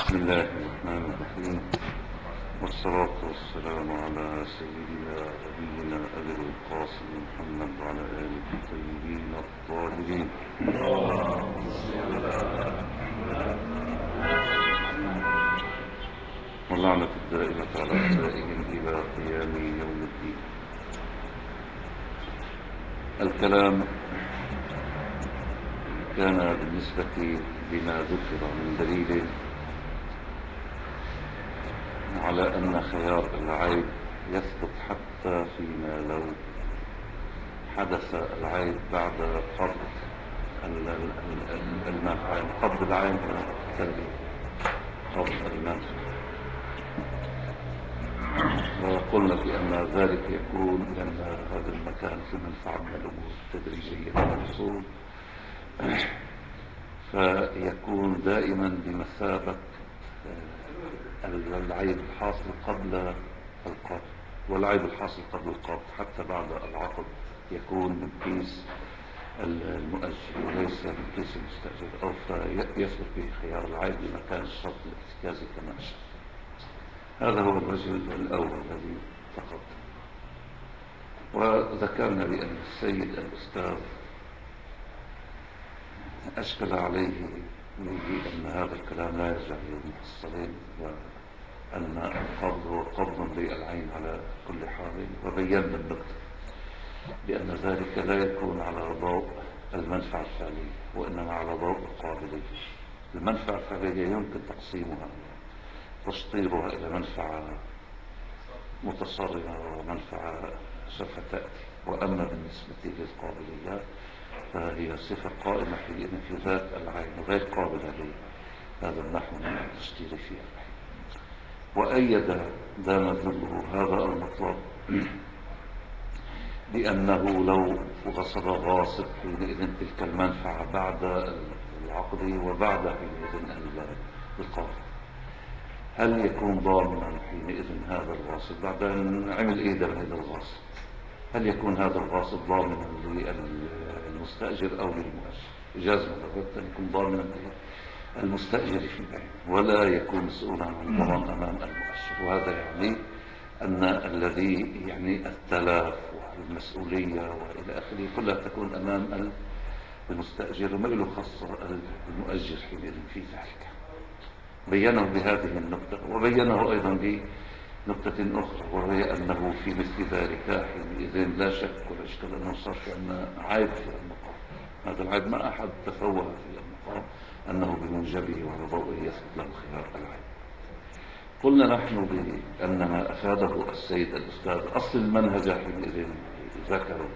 بسم الله الرحمن الرحيم، والصلاة والسلام على سيدنا نبينا أبي القاسم محمد وعلى آله الطيبين الطاهرين واللعنة الدائمة على أعدائهم إلى قيام يوم الدين. الكلام كان بالنسبة لما ذكر من دليل على أن خيار العيب يثبت حتى فيما لو حدث العيب بعد قبض المنفعة، يعني قبض العين تالي قبض المنفعة. وقلنا بأن ذلك يكون لأن هذا المكان في منفعة من الأمور التدريجية للحصول، فيكون دائما بمثابة العيب الحاصل قبل القبض، والعيب الحاصل قبل القبض حتى بعد العقد يكون من كيس المؤجر وليس من كيس المستأجر، أو فيثبت به خيار العيب لمكان الشرط الاحتكازي كما أشار. هذا هو الوجه الأول الذي تقدم. وذكرنا بأن السيد الأستاذ أشكل عليه بأن هذا الكلام لا يرجع للمحصلين، وأن القبض هو قبض للعين على كل حال، وبينا النقطة بأن ذلك لا يكون على ضوء المنفعة الفعلية وإنما على ضوء القابلية. المنفعة الفعلية يمكن تقسيمها تشطيرها إلى منفعة متصرمة ومنفعة سوف تأتي، وأما بالنسبة للقابليات فهي صفة قائمة في ذات العين غير قابلة لهذا النحو من التشطير فيها. وأيد دام ذله هذا المطلب بأنه لو غصب غاصب حينئذ تلك المنفعة بعد العقد وبعد حينئذ القبض، هل يكون ضامنا حينئذ هذا الغاصب بعد أن عمل إيدا هذا الغاصب؟ هل يكون هذا الغاصب ضامنا للمستأجر أو للمؤجر؟ جازم لابد أن يكون ضامنا للمستأجر في العين، ولا يكون مسؤولا عن ضمان أمام المؤجر. وهذا يعني أن الذي يعني التلاف والمسؤولية وإلى آخره كلها تكون أمام المستأجر، وما له خاصة المؤجر حينئذ في ذلك. بينه بهذه النقطة، وبينه أيضا بنقطة أخرى، وهي أنه في مثل ذلك حينئذ لا شك ولا إشكال أنه صار في أن عيب في المقام. هذا العيب ما أحد تفوه في المقام أنه بموجبه وعلى ضوئه يثبت له خيار العيب. قلنا نحن بأن ما أفاده السيد الأستاذ أصل المنهج حينئذ ذكروا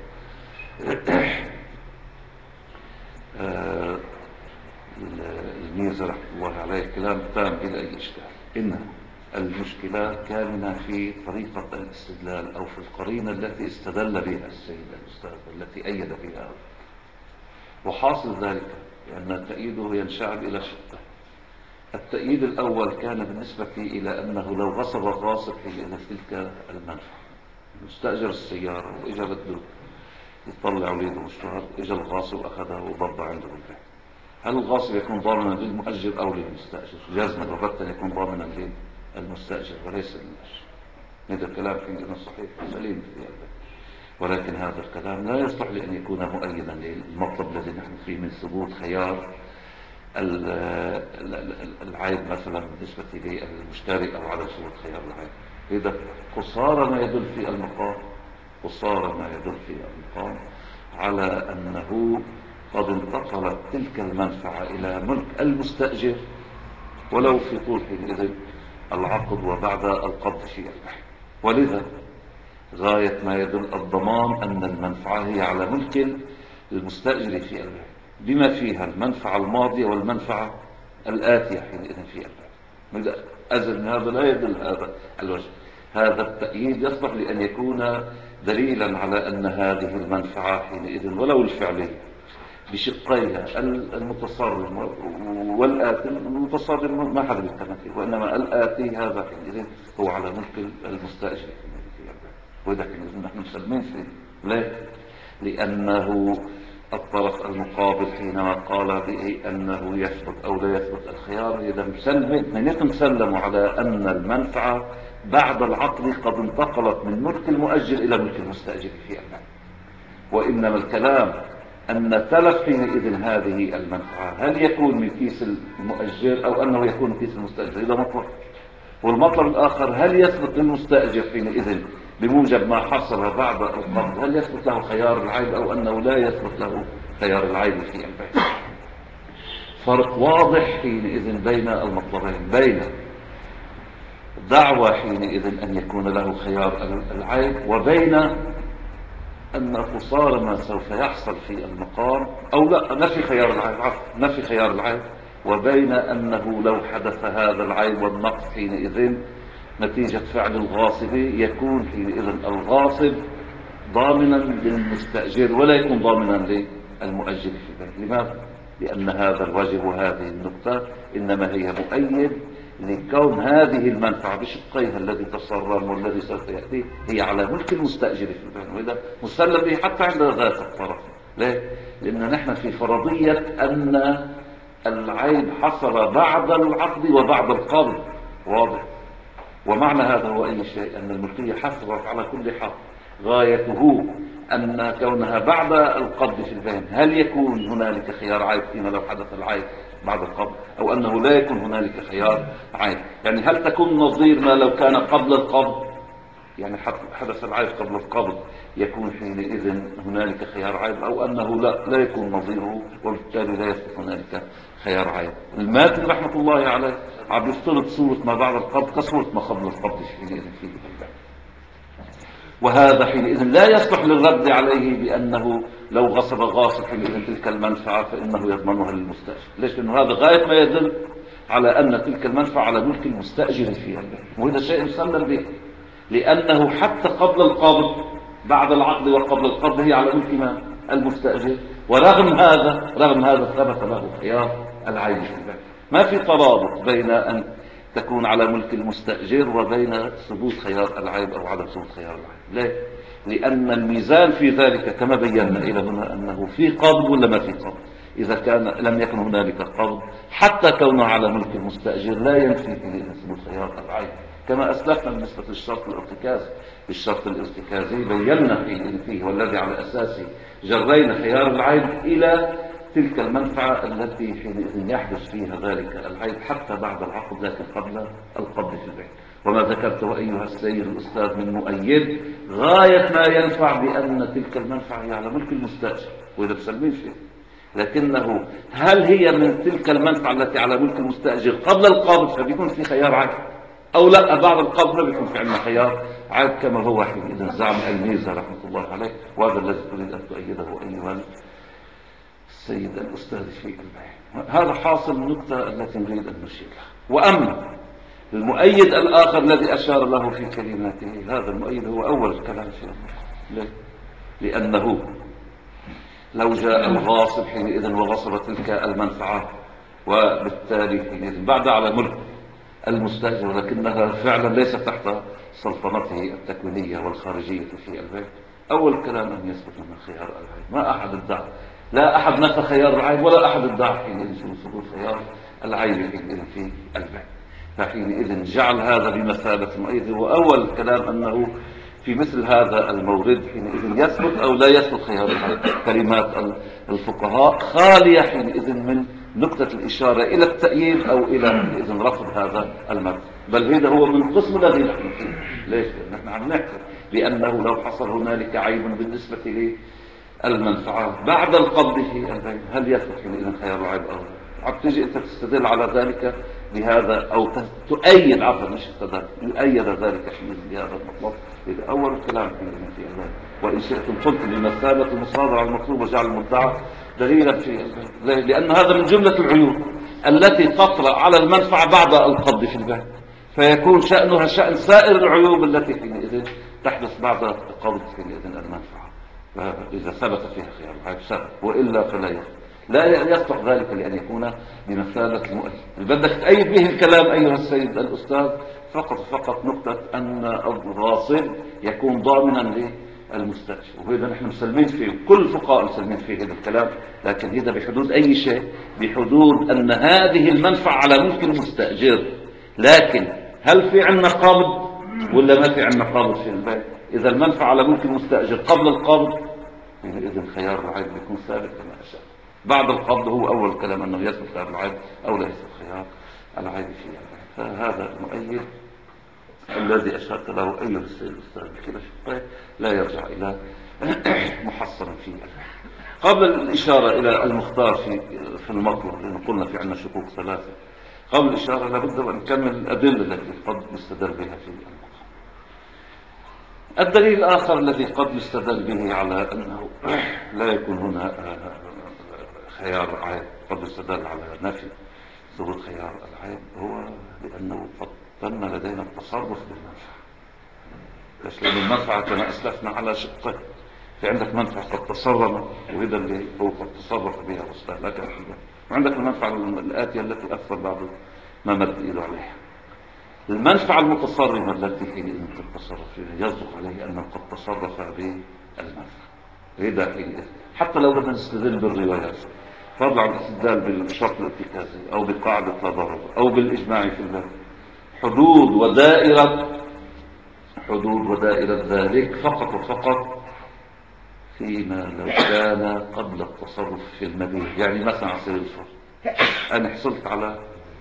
الميزة رحمة الله عليه كلام تام بلا أي إشكال. إن المشكلة كامنة في طريقة الاستدلال أو في القرينة التي استدل بها السيد الأستاذ والتي أيد بها. وحاصل ذلك لأن تأييده ينشعب إلى شقة. التأييد الأول كان بالنسبة إلى أنه لو غصب غاصب في تلك المنفعة، مستأجر السيارة وإجا بده يطلع وليده مشوار، إجا الغاصب وأخذها وضب عنده بالبيت، هل الغاصب يكون ضامنا للمؤجر أو للمستأجر؟ جازما وبتا يكون ضامنا للمستأجر وليس للمؤجر. هذا الكلام في صحيح سليم في هذا، ولكن هذا الكلام لا يصلح لأن يكون مؤيدا للمطلب الذي نحن فيه من ثبوت خيار العيب مثلا بالنسبة للمشتري أو على ثبوت خيار العيب. إذا قصارى ما يدل في المقام، قصارى ما يدل في المقام على أنه قد انتقلت تلك المنفعة إلى ملك المستأجر ولو في طول حينئذ العقد وبعد القبض في الرحم. ولذا غاية ما يدل الضمان أن المنفعة هي على ملك المستأجر في الرحم، بما فيها المنفعة الماضية والمنفعة الآتية حينئذ في الرحم. أزل هذا لا يدل هذا الوجه. هذا التأييد يصلح لأن يكون دليلا على أن هذه المنفعة حينئذ ولو الفعلية بشقيها المتصرم والآتي. المتصرم ما حد يتكلم فيه، وإنما الآتي هذا حينئذ هو على ملك المستأجر في البيت. وإذا حينئذ نحن مسلمين فيه. ليه؟ لأنه الطرف المقابل حينما قال به أنه يثبت أو لا يثبت الخيار، إذا مسلموا على أن المنفعة بعد العقد قد انتقلت من ملك المؤجر إلى ملك المستأجر في أمان. وإنما الكلام أن تلف حينئذ هذه المنفعة هل يكون من كيس المؤجر أو أنه يكون من كيس المستأجر، إذا مطلب. والمطلب الآخر هل يثبت للمستأجر حينئذ بموجب ما حصل بعد القبض، هل يثبت له خيار العيب أو أنه لا يثبت له خيار العيب في البيع. فرق واضح حينئذ بين المطلبين، بين دعوى حينئذ أن يكون له خيار العيب وبين أن قصار ما سوف يحصل في المقام أو لا نفي خيار العيب، عفوا نفي خيار العيب، وبين أنه لو حدث هذا العيب والنقص حينئذ نتيجة فعل الغاصب يكون حينئذ الغاصب ضامنا للمستأجر ولا يكون ضامنا للمؤجر في البيت. لماذا؟ لأن هذا الوجه وهذه النقطة إنما هي مؤيد لكون هذه المنفعة بشقيها الذي تصرم والذي سوف يأتي هي على ملك المستأجر في البيت، وإذا مسلم به حتى عند ذات الطرف. ليه؟ لأن نحن في فرضية أن العيب حصل بعد العقد وبعد القبض، واضح. ومعنى هذا هو أي شيء أن الملكية حصلت على كل حال، غايته أن كونها بعد القبض في البين هل يكون هنالك خيار عيب فيما لو حدث العيب بعد القبض أو أنه لا يكون هنالك خيار عيب. يعني هل تكون نظير ما لو كان قبل القبض، يعني حدث العيب قبل القبض يكون حينئذ هنالك خيار عيب أو أنه لا يكون نظيره وبالتالي لا يثبت هنالك خيار عيب. الماتن رحمة الله عليه عم يفترض صورة ما بعد القبض كصورة ما قبل القبض حينئذ فيه البيع، وهذا حينئذ لا يصلح للرد عليه بأنه لو غصب غاصب حينئذ تلك المنفعة فإنه يضمنها للمستأجر. ليش؟ لأنه هذا غاية ما يدل على أن تلك المنفعة على ملك المستأجر فيها البيع، وهذا شيء مسلم به، لأنه حتى قبل القبض بعد العقد وقبل القبض هي على ملك من؟ المستأجر. ورغم هذا ثبت له خيار العيب في البيع. ما في ترابط بين أن تكون على ملك المستأجر وبين ثبوت خيار العيب أو عدم ثبوت خيار العيب. ليه؟ لأن الميزان في ذلك كما بينا إلى هنا أنه في قبض ولا ما في قبض. إذا كان لم يكن هنالك قبض حتى كونه على ملك المستأجر لا ينفي في ثبوت خيار العيب، كما أسلفنا بالنسبة للشرط الارتكاز. بالشرط الارتكازي بينا فيه والذي على أساسه جرينا خيار العيب إلى تلك المنفعة التي حينئذ يحدث فيها ذلك العيب حتى بعد العقد لكن قبل القبض في البيع. وما ذكرته أيها السيد الأستاذ من مؤيد غاية ما ينفع بأن تلك المنفعة هي على ملك المستأجر وإذا بسلمين شيء، لكنه هل هي من تلك المنفعة التي على ملك المستأجر قبل القبض فبيكون في خيار عيب أو لا بعد القبض ما بيكون في عندنا خيار عيب كما هو حينئذ زعم الميزة رحمة الله عليه. وهذا الذي تريد أن تؤيده أيها السيد الأستاذ في البيع. هذا حاصل النقطة التي نريد أن نشير لها. وأما المؤيد الآخر الذي أشار له في كلماته، هذا المؤيد هو أول الكلام في البيع. لأنه لو جاء الغاصب حينئذ وغصب تلك المنفعة وبالتالي حينئذ بعد على ملك المستأجر ولكنها فعلا ليست تحت سلطنته التكوينية والخارجية في البيت، أول كلام أن يثبت من خيار العيب. ما أحد ادعى، لا أحد نفى خيار العيب ولا أحد ادعى حينئذ ثبوت خيار العيب حينئذ في البيت. فحينئذ جعل هذا بمثابة المؤيد. وأول كلام أنه في مثل هذا المورد حينئذ يثبت أو لا يثبت خيار العيب. كلمات الفقهاء خالية حينئذ من نقطة الإشارة إلى التأييد أو إلى إذن رفض هذا المذهب، بل هذا هو من القسم الذي نحن فيه. ليش؟ نحن عم نحكي بأنه لو حصل هنالك عيب بالنسبة للمنفعة بعد القبض في البيع هل يثبت حينئذ خيار العيب أو لا؟ عم تجي أنت تستدل على ذلك بهذا أو تؤيد عفوا مش تستدل يؤيد ذلك بهذا المطلب. إذا أول الكلام في الله وإن شئتم قلت بمثابة المصادرة المطلوبة جعل المدعى دليلا في لأن هذا من جملة العيوب التي تطرأ على المنفعة بعد القبض في البيع، فيكون شأنها شأن سائر العيوب التي حينئذ تحدث بعد القبض حينئذ المنفعة. فإذا ثبت فيها خيار العيب ثبت وإلا فلا يثبت. لا يصلح ذلك لأن يكون بمثابة المؤيد. بدك تأيد به الكلام أيها السيد الأستاذ فقط نقطة أن الغاصب يكون ضامنا المستأجر. وهذا نحن مسلمين فيه، كل الفقهاء مسلمين فيه هذا الكلام، لكن هذا بحدود أي شيء؟ بحدود أن هذه المنفعة على ملك المستأجر. لكن هل في عندنا قابض ولا ما في عندنا قابض في البيع؟ إذا المنفعة على ملك المستأجر قبل القابض، إذا خيار العيب بيكون ثابت كما أشار. بعد القبض هو أول كلام أنه يثبت خيار العيب أو لا يثبت خيار العيب فيه. فهذا المؤيد الذي أشرت له أيها السيد الأستاذ بكلا شقه لا يرجع إلى محصنا فيه. قبل الإشارة إلى المختار في المطلب، لأن قلنا في عندنا شقوق ثلاثة، قبل الإشارة لابد أن نكمل الأدلة التي قد يستدل بها في المقام. الدليل الآخر الذي قد يستدل به على أنه لا يكون هنا خيار عيب، قد يستدل على نفي ثبوت خيار العيب، هو لأنه قد تم لدينا التصرف بالمنفعة. ليش؟ لأن المنفعة كما أسلفنا على شقين، في عندك منفعة قد تصرف، وهذا اللي هو قد تصرف بها واستهلكها، وعندك المنفعة الآتية التي أثر بعد ما مد إيده عليها. المنفعة المتصرفة التي حين أن تتصرف فيها يصدق عليه أنه قد تصرف بالمنفعة. هذا حين حتى لو بدنا نستدل بالروايات، فضلا عن الاستدلال بالشرط الارتكازي أو بقاعدة لا ضرر أو بالإجماع في الباب، حدود ودائرة ذلك فقط وفقط فيما لو كان قبل التصرف في المبيع. يعني مثلا على سبيل الفرض أنا حصلت على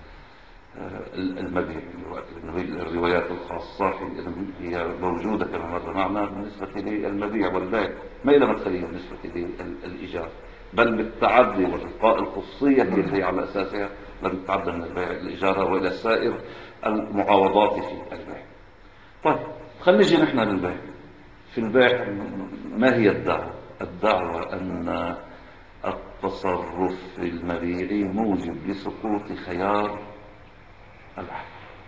المبيع، الروايات الخاصة هي موجودة كما مر معنا بالنسبة للمبيع والبيع، ما إلى مدخلية بالنسبة للإيجار، بل بالتعدي والإلقاء الخصوصية التي على أساسها لم تتعدى من البيع الإيجار وإلى سائر المعاوضات في البيع. طيب خلينا نجي نحن للبيع. في البيع ما هي الدعوة؟ الدعوة أن التصرف في المبيع موجب لسقوط خيار العيب،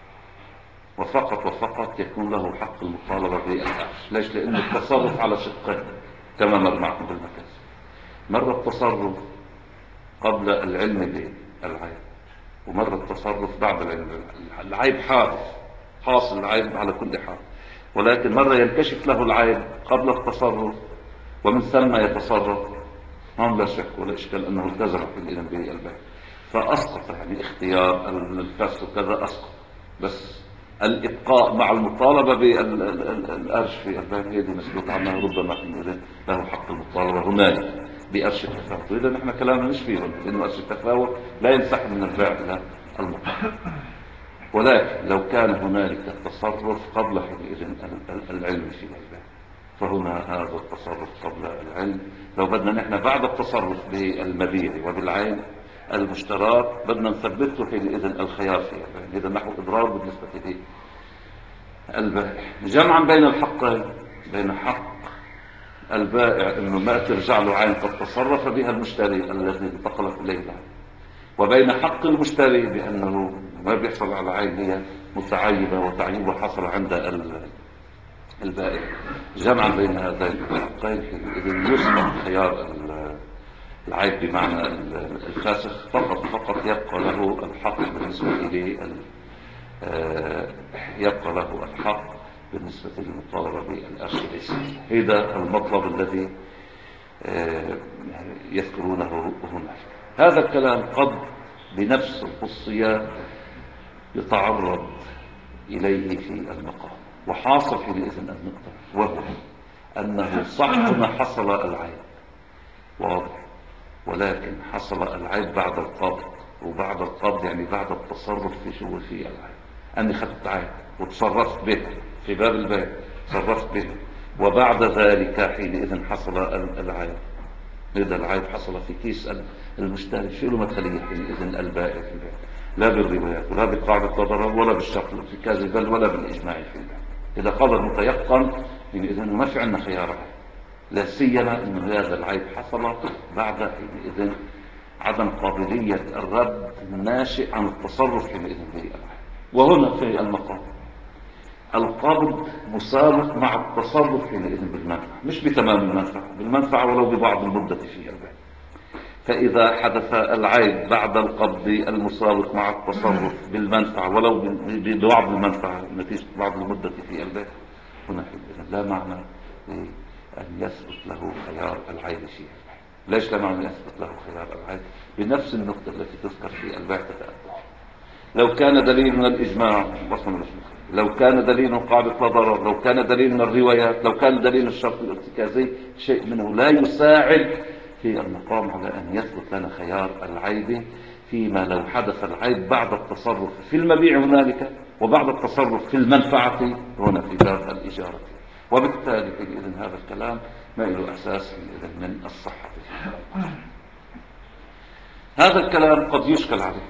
وفقط وفقط يكون له حق المطالبة بالأرش. ليش؟ لأن التصرف على شقين كما مر معكم بالمكاسب. مرة التصرف قبل العلم بالعيب، ومرة التصرف بعد العلم. العيب حاصل العيب على كل حال، ولكن مرة ينكشف له العيب قبل التصرف ومن ثم يتصرف. هم لا شك ولا إشكال أنه التزم في الإذن بالبيع فأسقط، يعني اختيار الفسخ وكذا أسقط، بس الإبقاء مع المطالبة بالأرش في البيع هذه مسكوت عنها، ربما حينئذ له حق المطالبة هنالك بأرش التفاوت. وإذا نحن كلامنا مش فيه، لأنه أرش التفاوت لا ينسحب من البيع إلى المطالبة. ولكن لو كان هنالك تصرف قبل حينئذ العلم في البيع، فهنا هذا التصرف قبل العلم. لو بدنا نحن بعد التصرف بالمبيع وبالعين المشترات بدنا نثبته حينئذ الخيار فيها، يعني إذا نحو إضرار بالنسبة للبائع. جمعا بين الحقين، بين حق البائع أنه ما ترجع له عين قد تصرف بها المشتري الذي انتقلت إليه العين، وبين حق المشتري بأنه ما بيحصل على عين هي متعيبة وتعيبها حصل عند البائع. جمعا بين هذين الحقين إذن يسقط خيار العيب بمعنى الفاسخ، فقط يبقى له الحق بالنسبة يبقى له الحق بالنسبة للمطالبة بالأرش الإسلامي. هذا المطلب الذي يذكرونه هناك. هذا الكلام قد بنفس الخصوصيات يتعرض إليه في المقام، وحاصل حينئذ النقطة، وهو أنه صح هنا حصل العيب واضح، ولكن حصل العيب بعد القبض، وبعد القبض يعني بعد التصرف في شغل في العيب. أني خدت عيب وتصرفت به في باب البيع، تصرفت به، وبعد ذلك حينئذ حصل العيب. هذا العيب حصل في كيس المشتري، شو له مدخلية حينئذ البائع في البيع؟ لا بالروايات ولا بقاعدة لا ضرر ولا بالشرط الارتكازي بل ولا بالإجماع في البيع. إذا قال المتيقن حينئذ ما في عندنا خيار، لا سيما أن هذا العيب حصل بعد حينئذ عدم قابلية الرد الناشئ عن التصرف حينئذ بالعيب. وهنا في المقام القبض مسابق مع التصرف حينئذ بالمنفعة، مش بتمام المنفعة، بالمنفعة ولو ببعض المدة في البيع. فإذا حدث العيب بعد القبض المسابق مع التصرف بالمنفعة ولو ببعض المنفعة نتيجة بعض المدة في البيع، هنا لا معنى أن يثبت له خيار العيب فيه. ليش لم يثبت له خيار العيب؟ بنفس النقطة التي تذكر في البيع تتأتى. لو كان دليل من الإجماع لو كان دليل قاعدة لا ضرر، لو كان دليل من الروايات، لو كان دليل الشرط الارتكازي شيء منه لا يساعد في المقام على أن يثبت لنا خيار العيب فيما لو حدث العيب بعد التصرف في المبيع هنالك وبعد التصرف في المنفعة هنا في باب الإجارة. وبالتالي إذن هذا الكلام ما له أساس من الصحة. هذا الكلام قد يشكل عليه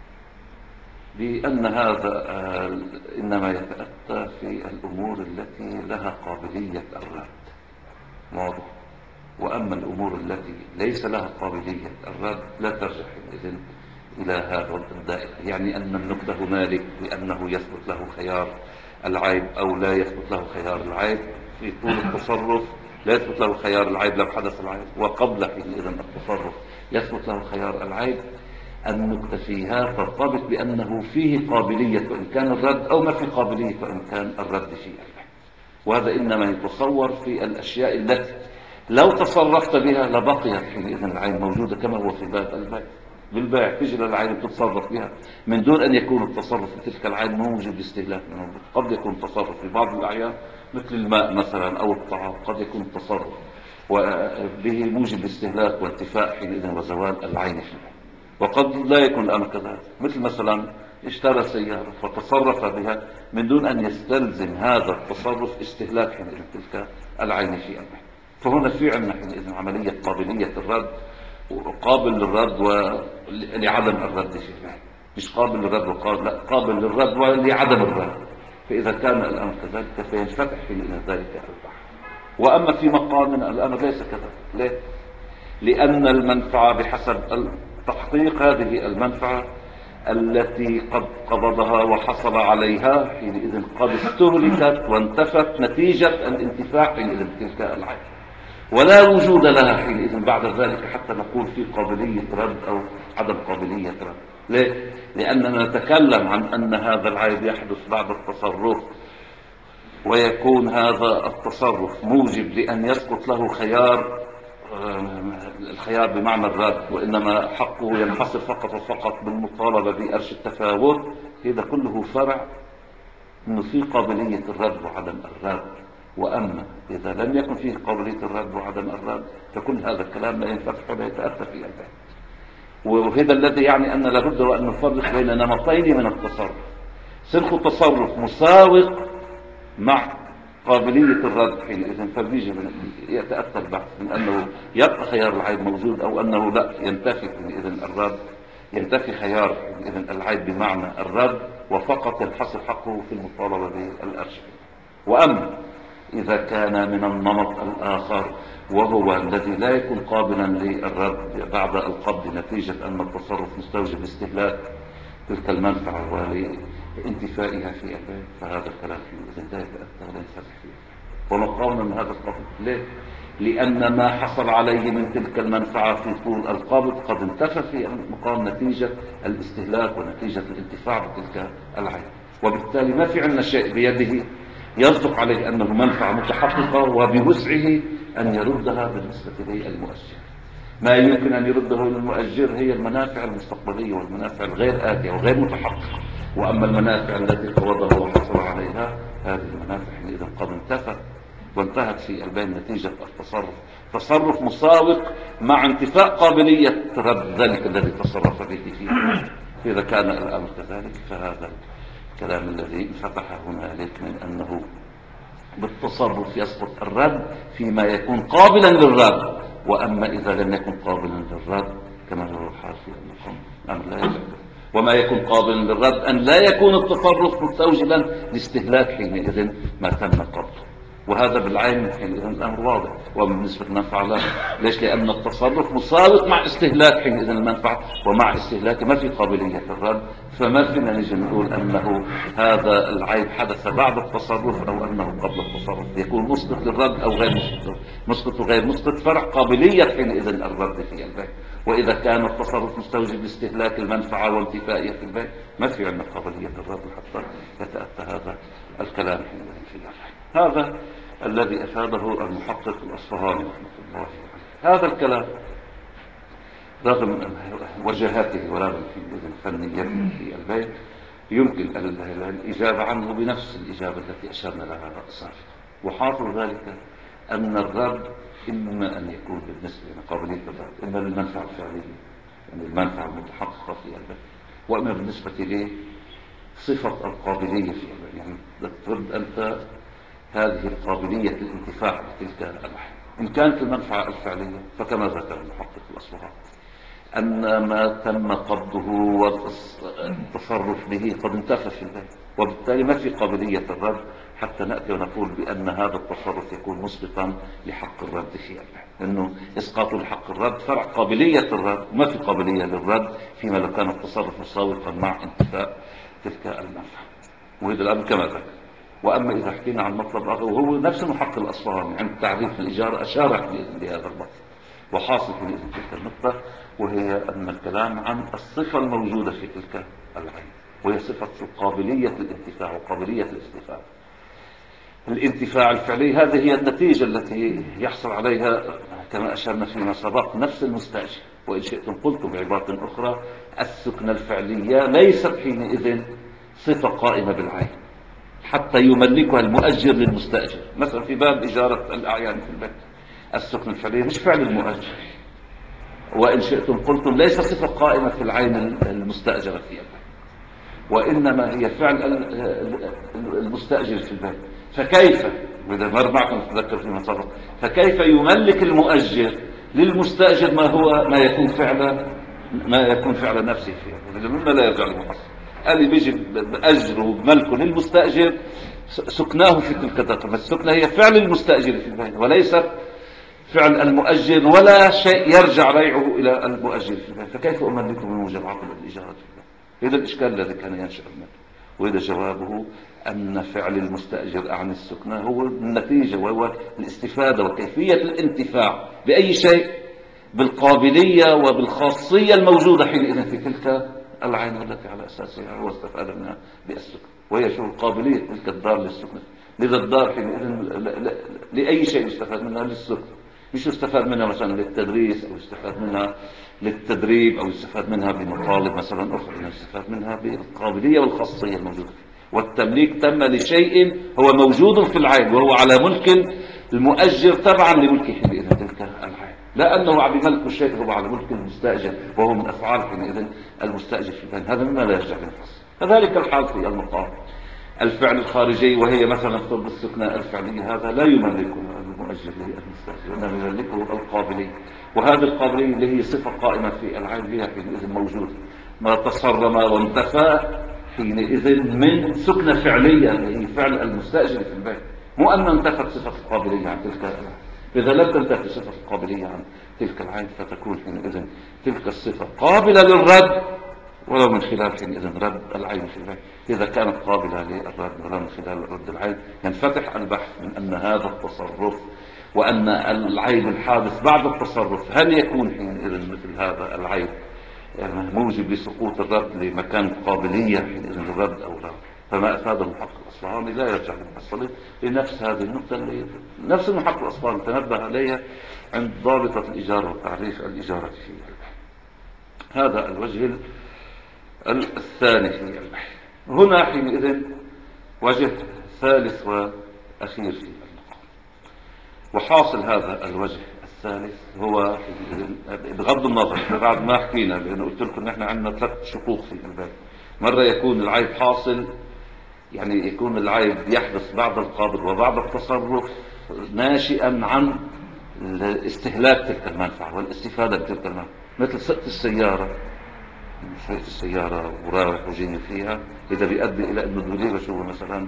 لأن هذا إنما يتأتى في الأمور التي لها قابلية الرد، واضح. وأما الأمور التي ليس لها قابلية الرد لا ترجع إذن إلى هذا الدائرة. يعني أن النقطة هنالك بأنه يثبت له خيار العيب أو لا يثبت له خيار العيب في طول التصرف، لا يثبت له خيار العيب لو حدث العيب، وقبل حينئذ التصرف يثبت له خيار العيب. النقطة فيها ترتبط بأنه فيه قابلية وإن كان الرد أو ما في قابلية وإن كان الرد فيه. وهذا إنما يتصور في الأشياء التي لو تصرفت بها لبقيت حينئذ العين موجودة كما هو في باب البيع. بالبيع تجي للعين تتصرف بها من دون أن يكون التصرف في تلك العين موجب لاستهلاك منه. قد يكون التصرف في بعض الأعيان مثل الماء مثلا أو الطعام، قد يكون التصرف وبه موجب الاستهلاك وانتفاء حينئذ وزوال العين فيه، وقد لا يكون الأمر كذلك. مثل مثلا اشترى سيارة فتصرف بها من دون أن يستلزم هذا التصرف استهلاك حينئذ تلك العين في أمره. فهنا في عندنا حينئذ عملية قابلية الرد، وقابل للرد ولعدم الرد فيه، مش قابل للرد وقابل، لا، قابل للرد ولعدم الرد. فإذا كان الأمر كذلك فينفتح حينئذ ذلك البحث. وأما في مقامنا الأمر ليس كذلك. ليه؟ لأن المنفعة بحسب تحقيق هذه المنفعة التي قد قبضها وحصل عليها حينئذ قد استهلكت وانتفت نتيجة الانتفاع حينئذ تلك العين، ولا وجود لها حينئذ بعد ذلك حتى نقول في قابلية رد أو عدم قابلية رد. ليه؟ لأننا نتكلم عن أن هذا العيب يحدث بعد التصرف، ويكون هذا التصرف موجب لأن يسقط له خيار الخيار بمعنى الرد، وإنما حقه ينحصر فقط وفقط بالمطالبة بأرش التفاوت. هذا كله فرع أنه في قابلية الرد وعدم الرد. وأما إذا لم يكن فيه قابلية الرد وعدم الرد فكل هذا الكلام لا ينفتح ولا يتأتى في البيع. وهذا الذي يعني أن لابد وأن نفرق بين نمطين من التصرف: سلك تصرف مساوق مع قابلية الرد حينئذ فبيجي يتأتى البحث من أنه يبقى خيار العيب موجود أو أنه لا ينتفي حينئذ الرد، ينتفي خيار حينئذ العيب بمعنى الرد وفقط ينحصر حقه في المطالبة بالأرش. وأما إذا كان من النمط الآخر وهو الذي لا يكون قابلا للرد بعد القبض نتيجة أن التصرف مستوجب استهلاك تلك المنفعة ولانتفائها في البيع، فهذا الكلام فيه إذن لا يتأتى ولا ينفتح فيه. ونقاوم من هذا القبض. ليه؟ لأن ما حصل عليه من تلك المنفعة في طول القبض قد انتفى في مقام نتيجة الاستهلاك ونتيجة الانتفاع بتلك العين، وبالتالي ما في عندنا شيء بيده يصدق عليه أنه منفعة متحققة وبوسعه أن يردها بالنسبة للمؤجر. ما يمكن أن يرده للمؤجر هي المنافع المستقبلية والمنافع الغير آتية وغير متحققة. وأما المنافع التي قوضها وحصل عليها هذه المنافع إذا قد انتفت وانتهت في البيع نتيجة التصرف، تصرف مساوق مع انتفاء قابلية رد ذلك الذي تصرف به فيه. إذا كان الأمر كذلك فهذا الكلام الذي انفتح هنالك من أنه بالتصرف يسقط الرد فيما يكون قابلا للرد، وأما إذا لم يكن قابلا للرد كما هو الحال في المقام أمر لا يجب. وما يكون قابلا للرد أن لا يكون التصرف مستوجبا لاستهلاك حينئذ ما تم قبضه، وهذا بالعين حينئذ الأمر واضح. وبالنسبة للمنفعة لا. ليش؟ لأن التصرف مساوق مع استهلاك حينئذ المنفعة، ومع استهلاك ما في قابلية الرد، فما فينا نجي نقول أنه هذا العيب حدث بعد التصرف أو أنه قبل التصرف. يكون مسقط للرد أو غير مسقط. مسقط وغير مسقط فرع قابلية حينئذ الرد في البيع. وإذا كان التصرف مستوجب لاستهلاك المنفعة وانتفائها في البيع ما في عندنا قابلية الرد حتى يتأتى هذا الكلام حينئذ في البيع. هذا الذي أفاده المحقق الأصفهاني رحمه الله عليه. هذا الكلام رغم وجهاته ورغم فنيته في البيت يمكن الإجابة عنه بنفس الإجابة التي أشرنا لها سابقا. وحاصل ذلك أن الرد إما أن يكون بالنسبة لقابلية الرد إما للمنفعة الفعلية، يعني المنفعة المتحققة في البيت، وإما بالنسبة لصفة القابلية في البيت، يعني ترد أنت هذه القابلية الانتفاع بتلك الأحيان. إن كانت المنفعة الفعلية فكما ذكر المحقق الأصفهاني أن ما تم قبضه والتصرف به قد انتفى في البيت، وبالتالي ما في قابلية الرد حتى نأتي ونقول بأن هذا التصرف يكون مسبقا لحق الرد في البيت، لأنه إسقاط لحق الرد فرع قابلية الرد، ما في قابلية للرد فيما لو كان التصرف مساوقا مع انتفاء تلك المنفعة. وهذا الأمر كما ذكر. وأما إذا حكينا عن مطلب آخر وهو نفس المحقق الأصفهاني عند تعريف الإجارة أشار لهذا المطلب، وحاصل في تلك النقطة وهي أن الكلام عن الصفة الموجودة في تلك العين، وهي صفة قابلية الانتفاع وقابلية الاستفادة. الانتفاع الفعلي هذه هي النتيجة التي يحصل عليها كما أشرنا فيما سبق نفس المستأجر. وإن شئتم قلت بعبارة أخرى السكنة الفعلية ليست حينئذ صفة قائمة بالعين حتى يملكها المؤجر للمستأجر. مثلا في باب إجارة الأعيان في البيت السكنة الفعلية مش فعل المؤجر، وإن شئتم قلتم ليس صفة قائمة في العين المستأجرة فيها، وإنما هي فعل المستأجر في البيت. فكيف وإذا مر معكم تذكر فيما سبق فكيف يملك المؤجر للمستأجر ما يكون فعل نفسه فيه، مما لا يرجع للمحصل. اللي بيجي بأجره بملكه للمستأجر سكناه في تلك الدقة، السكنة هي فعل المستأجر في البيت وليست فعل المؤجر، ولا شيء يرجع ريعه إلى المؤجر في البيت. فكيف أملكه بموجب عقد الإجارة في البيت؟ هذا الإشكال الذي كان ينشأ منه، وإذا جوابه أن فعل المستأجر عن السكنة هو النتيجة وهو الاستفادة وكيفية الانتفاع بأي شيء بالقابلية وبالخاصية الموجودة حينئذ في تلك العين التي على أساسها هو استفاد منها بالسكن، وهي شو قابلية تلك الدار للسكن. لذا الدار حينئذ لأي شيء يستفاد منها للسكن، مش يستفاد منها مثلا للتدريس أو يستفاد منها للتدريب أو يستفاد منها بمطالب مثلا أخرى، يستفاد منها بالقابلية والخاصية الموجودة فيه. والتمليك تم لشيء هو موجود في العين وهو على ملك المؤجر تبعا لملكه حينئذ تلك العين، لا أنه عم يملك الشيء هو على ملك المستأجر وهو من أفعال حينئذ المستأجر في العين. هذا مما لا يرجع للفصل. كذلك الحال في المقام الفعل الخارجي، وهي مثلا فرض السكنة الفعلية، هذا لا يملكه المؤجر للمستأجر وإنما يملكه القابلية، وهذه القابلية اللي هي صفة قائمة في العين هي حينئذ موجودة. ما تصرم وانتفى حينئذ من سكنة فعلية اللي هي فعل المستأجر في البيت، مو أن انتفت صفة القابلية عن تلك العين. إذا لم تنتفي صفة القابلية عن تلك العين فتكون حينئذ تلك الصفة قابلة للرد ولو من خلال حينئذ رد العين في البيت. إذا كانت قابلة للرد ولو من خلال رد العين ينفتح البحث من أن هذا التصرف وأن العيب الحادث بعد التصرف هل يكون حينئذ مثل هذا العيب يعني موجب لسقوط الرد لمكان قابلية حينئذ الرد أو لا. فما أفاده المحقق الأصفهاني لا يرجع للمحصلين لنفس هذه النقطة اللي نفس المحقق الأصفهاني تنبه عليها عند ضابطة الإجارة وتعريف الإجارة فيه. هذا الوجه الثاني في البحث. هنا حينئذ وجه ثالث وأخير في المقام، وحاصل هذا الوجه الثالث هو بغض النظر بعد ما حكينا، لأنه قلت لكم نحن عندنا 3 شقوق في الباب. مرة يكون العيب حاصل، يعني يكون العيب يحدث بعد القبض وبعد التصرف ناشئا عن استهلاك تلك المنفعة والاستفادة بتلك المنفعة، مثل سقط السيارة، شوية السيارة ورايح وجيني فيها، إذا بيؤدي إلى أن الدوليبة شو مثلا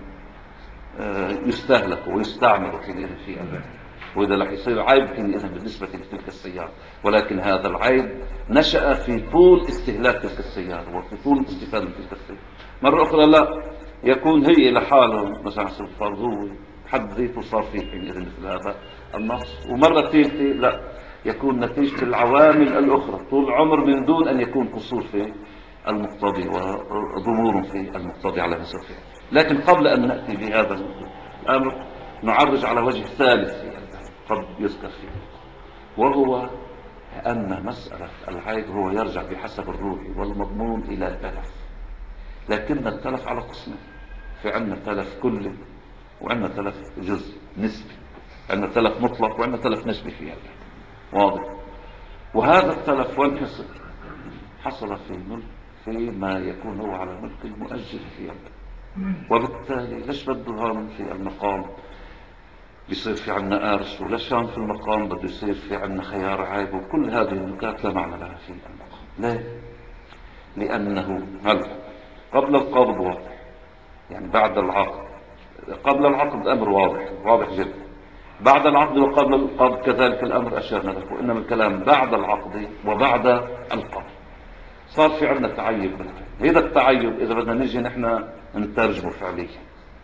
يستهلك ويستعمل في البيت، وإذا رح يصير عيب حينئذ بالنسبة لتلك السيارة، ولكن هذا العيب نشأ في طول استهلاك تلك السيارة وفي طول استفادة تلك السيارة. مرة أخرى لا يكون هي لحاله مثلا فرض هو حد ذاته صار فيه حينئذ مثل هذا النص، ومرة ثالثة لا يكون نتيجة العوامل الأخرى طول عمر من دون أن يكون قصور في المقتضي وضمور في المقتضي على مسافة. لكن قبل أن نأتي بهذا الأمر نعرج على وجه ثالث في قد يذكر فيه، وهو أن مسألة العيب هو يرجع بحسب الروح والمضمون إلى تلف، لكن التلف على قسمين. في عندنا تلف كلي وعندنا تلف جزء نسبي، عندنا تلف مطلق وعندنا تلف نسبي فيها، واضح؟ وهذا التلف وين حصل فيما يكون هو على ملك المؤجل فيها، وبالتالي ليش بده هون في المقام بيصير في عنا أرش، وليش هون في المقام بده يصير في عنا خيار عيب، وكل هذه النكات لا معنى لها في المقام. ليه؟ لأنه هل قبل القبض واضح، يعني بعد العقد، قبل العقد أمر واضح جدا، بعد العقد وقبل القبض كذلك الأمر أشرنا له، وإنما الكلام بعد العقد وبعد القبض. صار في عندنا تعيب بالعيب. هذا التعيب إذا بدنا نجي نحن نترجمه فعليا،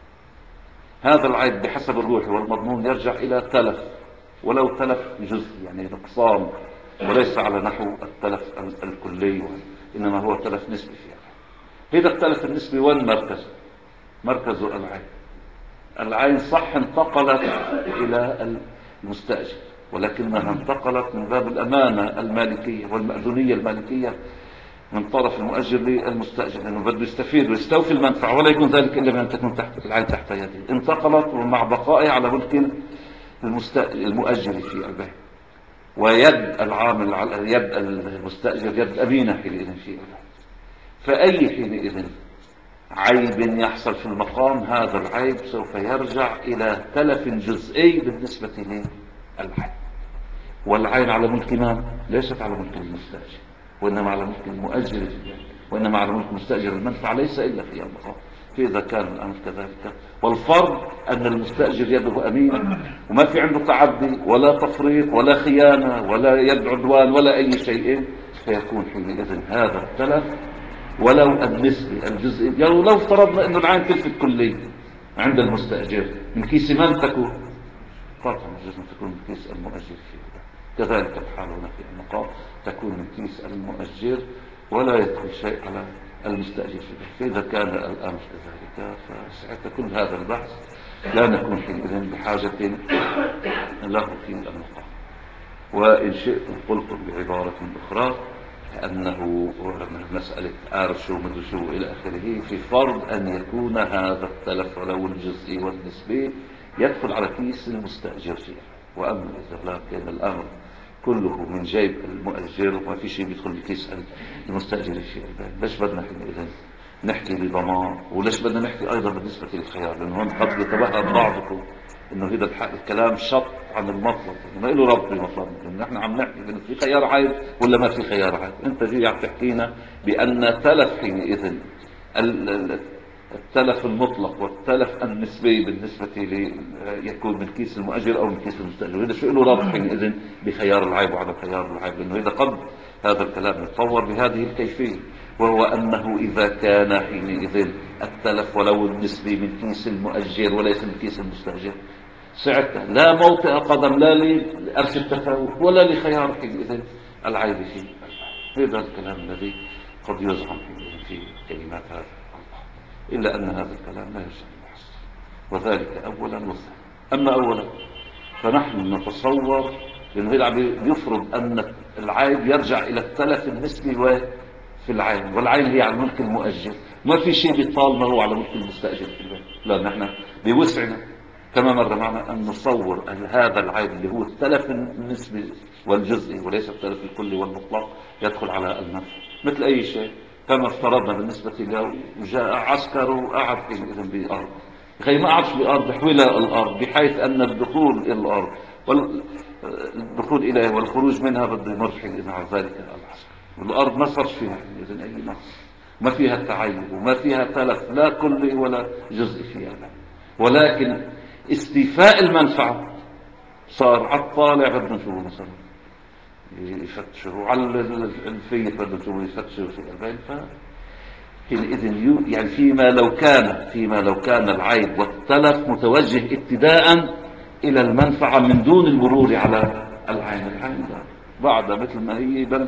هذا العيب بحسب الروح والمضمون يرجع إلى تلف، ولو تلف جزء يعني نقصان، وليس على نحو التلف الكلي، إنما هو تلف نسبي فيها. هذا التلف النسبي وين مركزه العين. العين صح انتقلت إلى المستأجر، ولكنها انتقلت من باب الأمانة المالكية والمأذونية المالكية من طرف المؤجر للمستأجر، لأنه بده يستفيد ويستوفي المنفعة، ولا يكون ذلك إلا بأن تكون تحت العين تحت يده. انتقلت ومع بقائها على ملك المؤجر في البيع، ويد العامل على يد المستأجر يد أمينة حينئذ في البيع. فأي حينئذ عيب يحصل في المقام، هذا العيب سوف يرجع إلى تلف جزئي بالنسبة للعين. والعين على ملك من؟ ليست على ملك المستأجر، وإنما على ملك المؤجر، وإنما على ملك المستأجر المنفعة ليس إلا في المقام. فإذا كان الأمر كذلك، والفرض أن المستأجر يده أمينة وما في عنده تعدي ولا تفريط ولا خيانة ولا يد عدوان ولا أي شيء، فيكون حينئذ هذا التلف ولو النسبي الجزئي، يعني لو افترضنا أنه العين تلفت كلية عند المستأجر من كيس من تكون قطعا لازم تكون من كيس المؤجر فيه. كذلك الحال هنا في المقام، تكون من كيس المؤجر ولا يدخل شيء على المستأجر فيه. فإذا كان الأمر كذلك فساعتها كل هذا البحث لا نكون حينئذ بحاجة له في المقام. وإن شئتم قلتم بعبارة أخرى أنه مسألة أرشو مدرشو إلى آخره، في فرض أن يكون هذا التلف ولو الجزئي والنسبي يدخل على كيس المستأجر فيه. وأما إذا لا كان الأمر كله من جيب المؤجر وما في شيء بيدخل بكيس المستأجر فيه، ليش بدنا حينئذ نحكي بضمان؟ وليش بدنا نحكي أيضا بالنسبة للخيار؟ لأنه هون قد يتوهم بعضكم انه هذا الكلام شط عن المطلب، ما له رب بمطلب. نحن عم نحكي انه في خيار عيب ولا ما في خيار عيب. انت جاي عم تحكينا بان تلف حينئذ التلف المطلق والتلف النسبي بالنسبة لي يكون من كيس المؤجر او من كيس المستأجر، هذا شو له رب حينئذ بخيار العيب وعدم خيار العيب؟ لانه اذا قد هذا الكلام يتصور بهذه الكيفية، وهو انه اذا كان حينئذ التلف ولو النسبي من كيس المؤجر وليس من كيس المستأجر، ساعتها لا موطئ قدم لا لأرش التفاوت ولا لخيار حينئذ العيب فيه. هذا الكلام الذي قد يزعم في كلمات هذا الله، إلا أن هذا الكلام لا يرجع للبحث، وذلك أولا وثانيا. أما أولا فنحن نتصور لأنه هذا يفرض أن العيب يرجع إلى التلف النسبي في العين، والعين هي على ملك المؤجر، ما في شيء بيطالما هو على ملك المستأجر في البيت. لا، نحن بوسعنا كما مر معنا أن نصور أن هذا العيب اللي هو التلف النسبي والجزئي وليس التلف الكلي والمطلق يدخل على المنفعة مثل أي شيء. كما افترضنا بالنسبة له جاء عسكر وقعد حينئذ بأرض، خي ما قعدش بأرض حوالي الأرض، بحيث أن الدخول إلى الأرض والدخول إليه والخروج منها بده يمر حينئذ على ذلك العسكر. والأرض ما صارش فيها حينئذ أي نقص، ما فيها تعيب وما فيها تلف لا كلي ولا جزئي فيها، ولكن استيفاء المنفعة صار على الطالع بدنا نشوفه مثلا يفتشوا على الفيت بدنا نشوفه يفتشوا في البين. حينئذ يعني فيما لو كان العيب والتلف متوجه ابتداء إلى المنفعة من دون المرور على العين بعد مثل ما هي، بل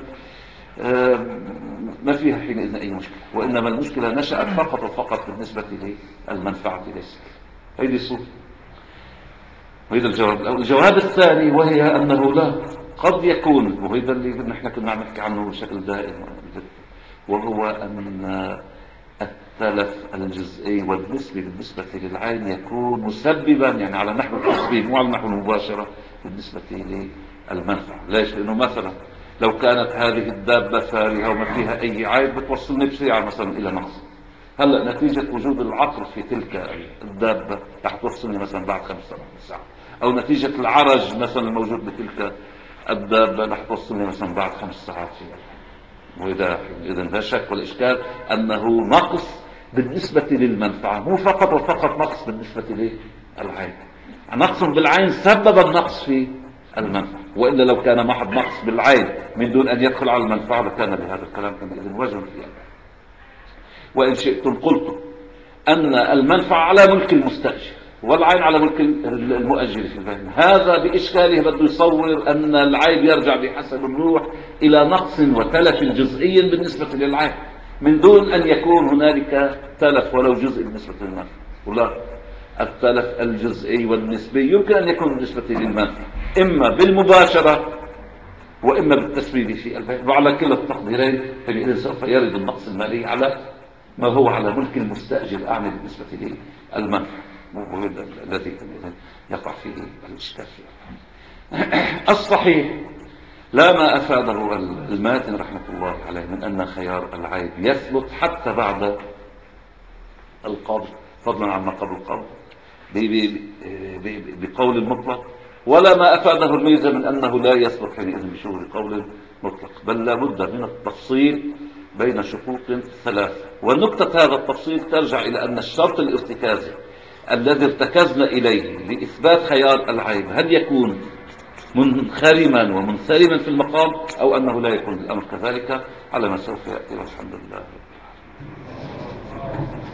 ما فيها حينئذ أي مشكلة، وإنما المشكلة نشأت فقط وفقط بالنسبة للمنفعة ليس هذه الصورة. وهذا الجواب الأول. الجواب الثاني وهي أنه لا، قد يكون، وهذا اللي نحن كنا عم نحكي عنه بشكل دائم، وهو أن التلف الجزئي والنسبي بالنسبة للعين يكون مسببا، يعني على نحو التسبيب مو على نحو المباشرة بالنسبة للمنفعة. ليش؟ لأنه مثلا لو كانت هذه الدابة فارهة وما فيها أي عيب بتوصلني بسرعة مثلا إلى نقص. هلا نتيجة وجود العطر في تلك الدابة رح توصلني مثلا بعد 5 ساعات، أو نتيجة العرج مثلا الموجود بتلك الدابة رح توصلني مثلا بعد 5 ساعات فيها. وإذا لا شك والإشكال أنه نقص بالنسبة للمنفعة، مو فقط وفقط نقص بالنسبة للعين. نقص بالعين سبب النقص في المنفعة، وإلا لو كان محض نقص بالعين من دون أن يدخل على المنفعة لكان لهذا الكلام كان وجه فيه. وإن شئتم قلت أن المنفعة على ملك المستأجر والعين على ملك المؤجر في البيت. هذا بإشكاله بده يصور أن العيب يرجع بحسب الروح إلى نقص وتلف جزئي بالنسبة للعين من دون أن يكون هنالك تلف ولو جزء بالنسبة للمنفعة. ولا التلف الجزئي والنسبي يمكن أن يكون بالنسبة للمنفعة إما بالمباشرة وإما بالتسبيب في البيت، وعلى كلا التقديرين فإذا سوف يرد النقص المالي على ما هو على ملك المستأجر، أعني بالنسبة للمنفعة، الذي يقع فيه الإشكال فيه. الصحيح لا ما أفاده الماتن رحمة الله عليه من أن خيار العيب يثبت حتى بعد القبض، فضلا عما قبل القبض بقول المطلق، ولا ما أفاده الميزة من أنه لا يثبت حينئذ بشهور قول مطلق، بل لا بد من التفصيل بين شقوق 3. ونكتة هذا التفصيل ترجع إلى أن الشرط الارتكازي الذي ارتكزنا إليه لإثبات خيار العيب هل يكون منخرما ومنسلما في المقام أو أنه لا يكون الأمر كذلك، على ما سوف يأتي والحمد لله.